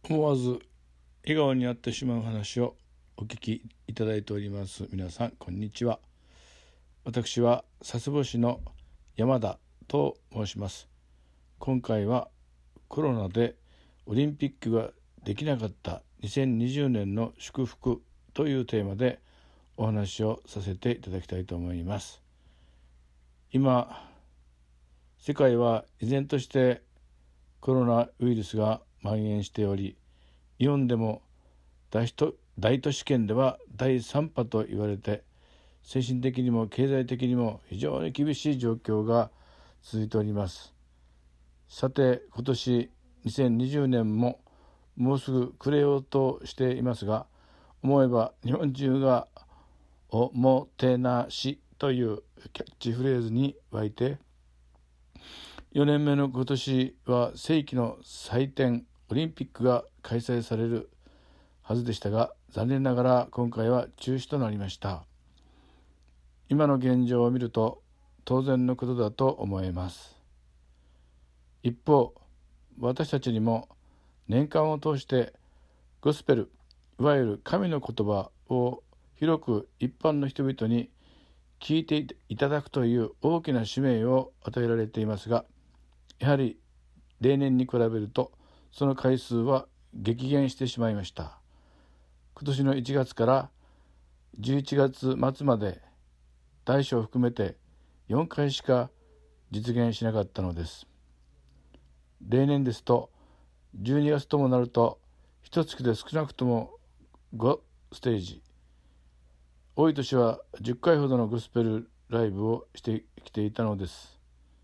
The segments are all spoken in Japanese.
思わず笑顔になってしまう話をお聞きいただいております皆さん、こんにちは。私は佐世保市の山田と申します。今回はコロナでオリンピックができなかった2020年の祝福というテーマでお話をさせていただきたいと思います。今世界は依然としてコロナウイルスが蔓延しており、日本でも大都市圏では第3波と言われて、精神的にも経済的にも非常に厳しい状況が続いております。さて、今年2020年ももうすぐ暮れようとしていますが、思えば日本中がおもてなしというキャッチフレーズに沸いて、4年目の今年は世紀の祭典オリンピックが開催されるはずでしたが、残念ながら今回は中止となりました。今の現状を見ると当然のことだと思います。一方、私たちにも年間を通してゴスペル、いわゆる神の言葉を広く一般の人々に聞いていただくという大きな使命を与えられていますが、やはり例年に比べるとその回数は激減してしまいました。今年の1月から11月末まで大小を含めて4回しか実現しなかったのです。例年ですと12月ともなると1月で少なくとも5ステージ、多い年は10回ほどのゴスペルライブをしてきていたのです。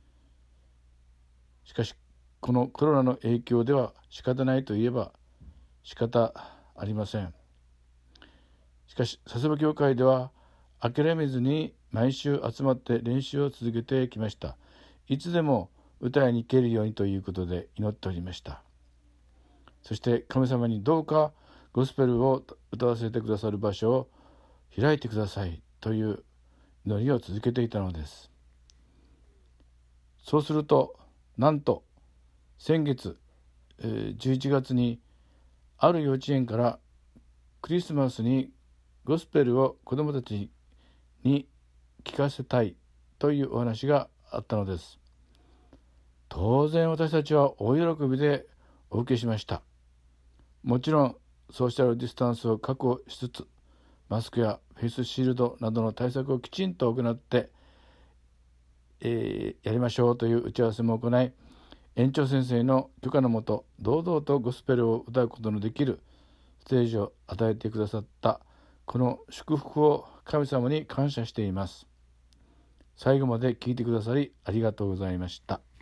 しかしこのコロナの影響では仕方ないといえば仕方ありません。しかし佐世保教会では諦めずに毎週集まって練習を続けてきました。いつでも歌いに行けるようにということで祈っておりました。そして神様にどうかゴスペルを歌わせてくださる場所を開いてくださいという祈りを続けていたのです。そうするとなんと先月11月にある幼稚園からクリスマスにゴスペルを子どもたちに聞かせたいというお話があったのです。当然私たちは大喜びでお受けしました。もちろんソーシャルディスタンスを確保しつつ、マスクやフェイスシールドなどの対策をきちんと行って、やりましょうという打ち合わせも行い、園長先生の許可のもと堂々とゴスペルを歌うことのできるステージを与えてくださったこの祝福を神様に感謝しています。最後まで聞いてくださりありがとうございました。